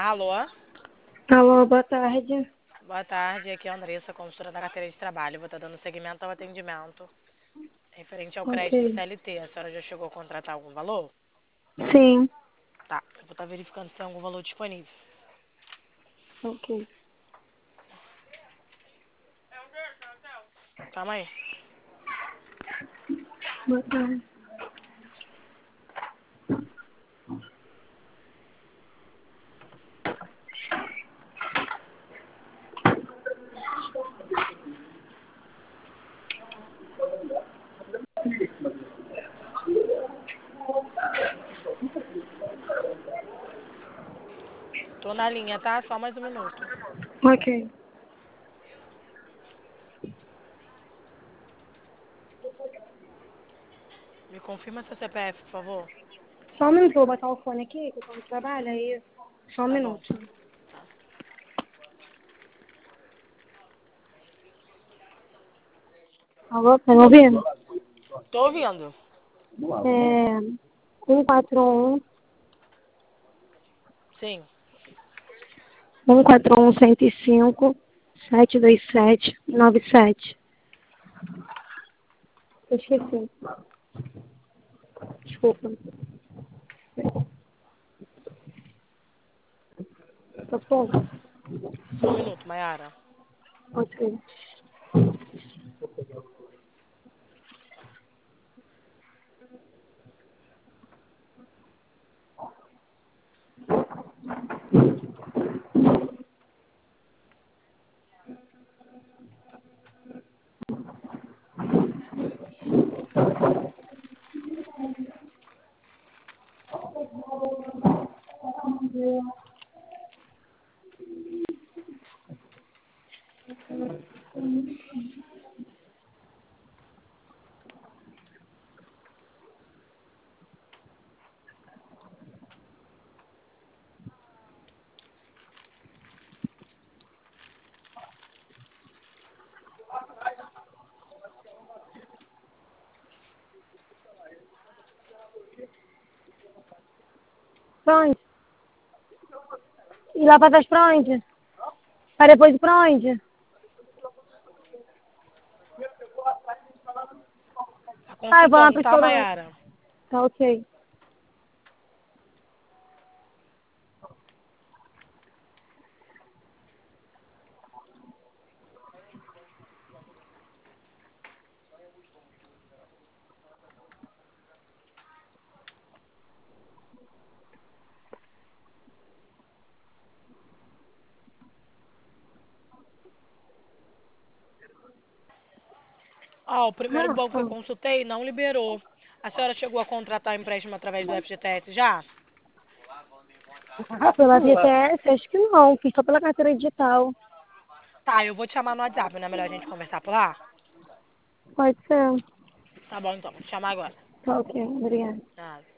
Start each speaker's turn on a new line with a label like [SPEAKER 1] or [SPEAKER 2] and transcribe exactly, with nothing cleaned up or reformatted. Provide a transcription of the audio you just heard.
[SPEAKER 1] Alô?
[SPEAKER 2] Alô, boa tarde.
[SPEAKER 1] Boa tarde, aqui é a Andressa, consultora da carteira de trabalho. Vou estar dando seguimento ao atendimento referente ao crédito
[SPEAKER 2] Ok.
[SPEAKER 1] C L T. A senhora já chegou a contratar algum valor?
[SPEAKER 2] Sim,
[SPEAKER 1] Tá, eu vou estar verificando se tem algum valor disponível.
[SPEAKER 2] ok.
[SPEAKER 1] Calma aí.
[SPEAKER 2] Boa tarde.
[SPEAKER 1] Tô na linha, tá? Só mais um minuto.
[SPEAKER 2] Ok.
[SPEAKER 1] Me confirma seu C P F, por favor.
[SPEAKER 2] Só um minuto, vou botar o fone aqui, que eu tô no trabalho, aí... Só um
[SPEAKER 1] Tá bom.
[SPEAKER 2] minuto.
[SPEAKER 1] Tá.
[SPEAKER 2] Alô, tá me ouvindo?
[SPEAKER 1] Tô ouvindo.
[SPEAKER 2] É... um quatro um,
[SPEAKER 1] Sim.
[SPEAKER 2] um quatro um, cento e cinco, sete dois sete, nove sete. Eu esqueci. Desculpa. Tá bom?
[SPEAKER 1] Só um minuto, Mayara.
[SPEAKER 2] Ok. Pra onde? E lá pra trás pra onde? Pra depois ir pra onde?
[SPEAKER 1] Tá
[SPEAKER 2] Ah, eu vou lá
[SPEAKER 1] confirmando,
[SPEAKER 2] pro
[SPEAKER 1] tá,
[SPEAKER 2] restaurante.
[SPEAKER 1] Mayara?
[SPEAKER 2] Tá ok.
[SPEAKER 1] Ó, o primeiro
[SPEAKER 2] Ah,
[SPEAKER 1] banco que eu
[SPEAKER 2] tá.
[SPEAKER 1] consultei não liberou. A senhora chegou a contratar empréstimo através do F G T S já?
[SPEAKER 2] Pela F G T S, acho que não. Fiz só pela carteira digital.
[SPEAKER 1] Tá, eu vou te chamar no WhatsApp, não é melhor a gente conversar por lá?
[SPEAKER 2] Pode ser.
[SPEAKER 1] Tá bom, então, vou te chamar agora.
[SPEAKER 2] Tá ok, obrigada.
[SPEAKER 1] Ah.